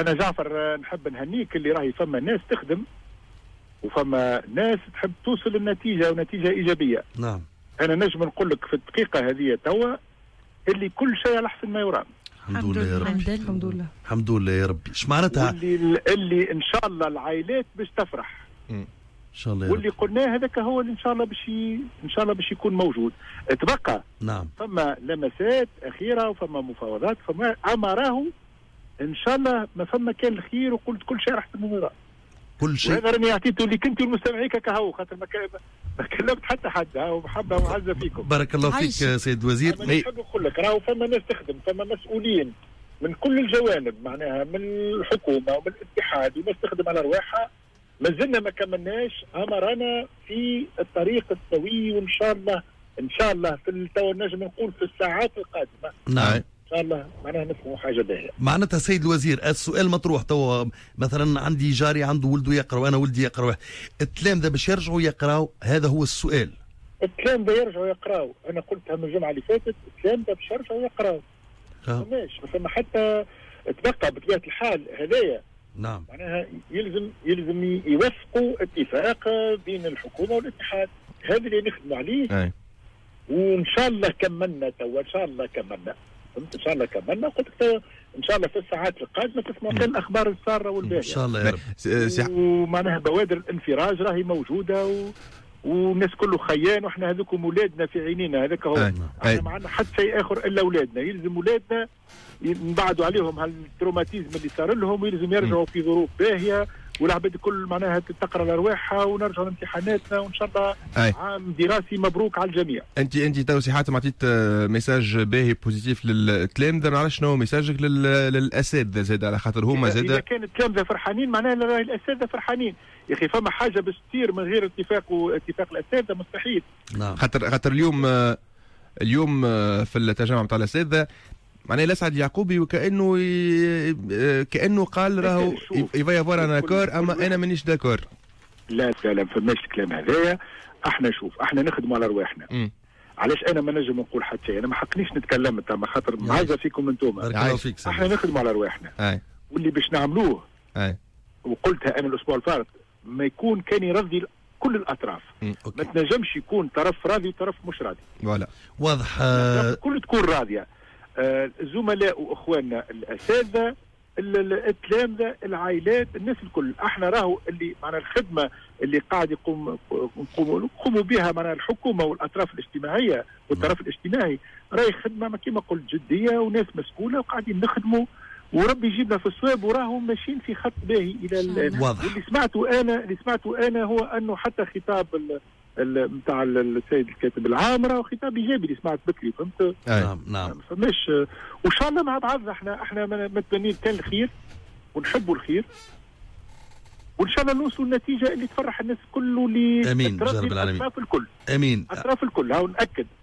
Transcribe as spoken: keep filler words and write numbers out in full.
انا جعفر نحب نهنيك اللي راهي فما ناس تخدم وفما ناس تحب توصل النتيجه ونتيجه ايجابيه. نعم. انا نجم نقول لك في الدقيقه هذه توا اللي كل شيء على احسن ما يرام. الحمد لله يا ربي. الحمد لله الحمد لله يا ربي. ايش معناتها؟ اللي, اللي ان شاء الله العائلات باش تفرح. ان شاء الله يا رب. واللي قلناه هذاك هو اللي ان شاء الله باش ان شاء الله باش يكون موجود. تبقى نعم. فما لمسات اخيره وفما مفاوضات فما اما راهو ان شاء الله ما فما كان الخير وقلت كل شيء راح تمر. كل شيء. وهذا راني عطيته لك انت والمستمعين كهو خاطر ما ما كلمت حتى حد ها ومحبه ومعزه فيكم. بارك الله فيك سيد وزير. انا نحب نقول لك راهو فما ناس تخدم فما مسؤولين من كل الجوانب معناها من الحكومه ومن الاتحاد وناس تخدم على رواحها ما زلنا ما كملناش اما رانا في الطريق السوي وان شاء الله ان شاء الله في التو نجم نقول في الساعات القادمه. نعم. ان شاء الله معناها نفهموا حاجه باهيه. معناتها سيد الوزير السؤال مطروح توا مثلا عندي جاري عنده ولده يقرا وانا ولدي يقرا التلامذه باش يرجعوا يقراوا هذا هو السؤال. التلامذه يرجعوا يقراوا انا قلتها من الجمعه اللي فاتت التلامذه باش يرجعوا يقراوا. ما فماش ما فما حتى تبقى بطبيعه الحال هذايا. نعم. معناها يلزم يلزم يوثقوا اتفاق بين الحكومه والاتحاد هذا اللي نخدموا عليه. أي. وان شاء الله كملنا توا ان شاء الله كملنا فهمت ان شاء الله كملنا قلت لك ان شاء الله في الساعات القادمه تسمعوا كل الاخبار الساره والباهيه ان شاء الله يا رب. ومعناها بوادر الانفراج راهي موجوده و... والناس كله خيان واحنا هذوكم اولادنا في عينينا هذاك هو. احنا ما عندنا حد شيء اخر الا اولادنا يلزم اولادنا نبعدوا عليهم هالتروماتيزم اللي صار لهم ويلزم يرجعوا في ظروف باهيه والعباد الكل معناها تقرا لارواحها ونرجعوا لامتحاناتنا وان شاء الله أي. عام دراسي مبروك على الجميع. انت انت تو سي حاتم عطيت ميساج باهي بوزيتيف للتلامذه ما نعرفش شنو ميساجك للاساتذه زاد على خاطر هما زاد اذا كان التلامذه فرحانين معناها راهي الاساتذه فرحانين يا اخي فما حاجه باش تصير من غير اتفاق واتفاق الاساتذه مستحيل. نعم. خاطر خاطر اليوم اليوم في التجمع نتاع الاساتذه معناها الاسعد يعقوبي وكانه ي... كانه قال راهو يفا يافوار انا كور اما انا مانيش داكور. لا لا لا فماش الكلام هذايا. احنا شوف احنا نخدموا على رواحنا. علاش انا ما نجم نقول حتى شيء انا ما حقنيش نتكلم تما خاطر معزه فيكم انتم. احنا نخدموا على رواحنا واللي باش نعملوه أي. وقلتها انا الاسبوع الفارط ما يكون كان يرضي كل الاطراف. ما تنجمش يكون طرف راضي وطرف مش راضي. ولا واضح. آه كل تكون راضيه. آه الزملاء واخواننا الاساتذه التلامذه العائلات الناس الكل احنا راهو اللي معنا الخدمه اللي قاعد يقوم يقوموا بها معنا الحكومه والاطراف الاجتماعيه والطرف الاجتماعي راهي خدمه كما قلت جديه وناس مسؤوله وقاعدين نخدموا وربي يجيبنا في الصواب وراهو ماشيين في خط باهي الى الان. واللي سمعته انا اللي سمعته انا هو انه حتى خطاب نتاع السيد الكاتب العام راهو خطاب ايجابي اللي سمعت بكري فهمت؟ نعم نعم. فماش وان شاء الله مع بعضنا احنا احنا متمنين كان الخير ونحبوا الخير وان شاء الله نوصلوا النتيجه اللي تفرح الناس الكل واللي امين جرب العالمين اطراف الكل امين اطراف الكل هاو ناكد